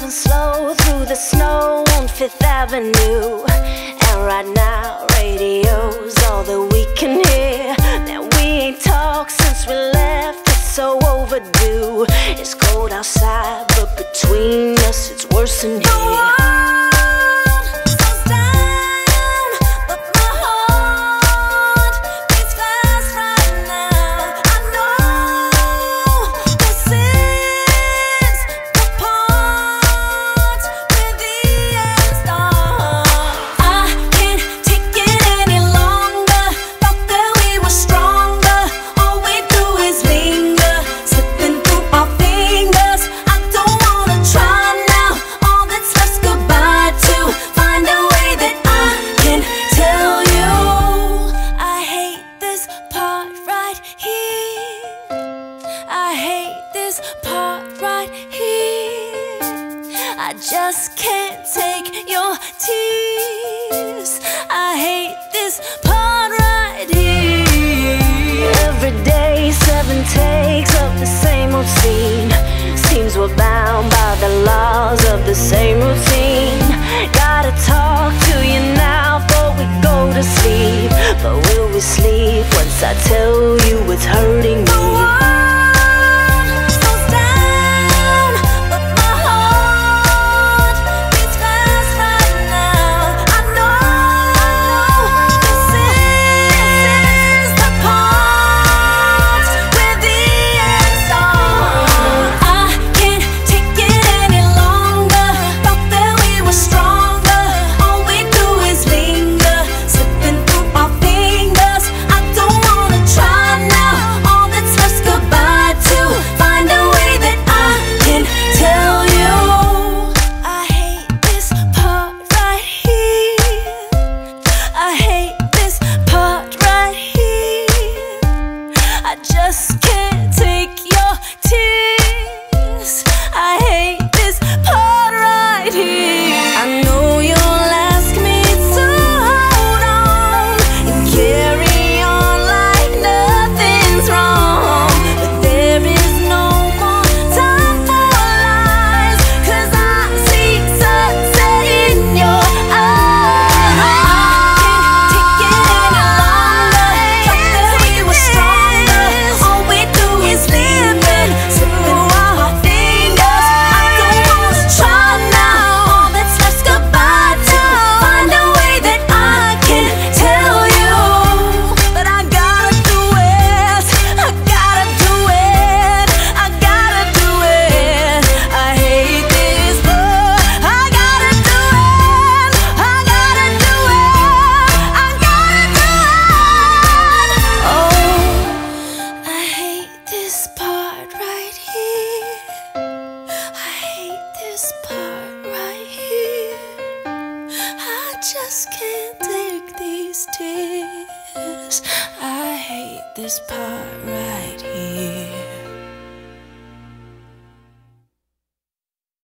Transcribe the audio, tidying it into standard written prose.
driving slow through the snow on Fifth Avenue. And right now, radio's all that we can hear. That we ain't talked since we left, it's so overdue. It's cold outside, but between us it's worse than here. I hate this part right here. I just can't take your tears. I hate this part right here. Every day, 7 takes of the same old scene. Seems we're bound by the laws of the same routine. Gotta talk to you now before we go to sleep. But will we sleep once I tell you it's hurting me? I just can't take your tears. I hate this part right here. I know you'll ask me to hold on and carry on like nothing's wrong, but there is no more time for lies, 'cause I see sunset in your eyes. I can't take it any longer. Thought that we were stronger. All we do is living, slipping through our fingers. I don't wanna try now. All that's left's goodbye to find a way that I can tell you, but I gotta do it. I gotta do it. I gotta do it. I hate this, but I gotta do it. I gotta do it. I gotta do it. Oh, I hate this part right here. I hate this part right here. I just can't take these tears. I hate this part right here.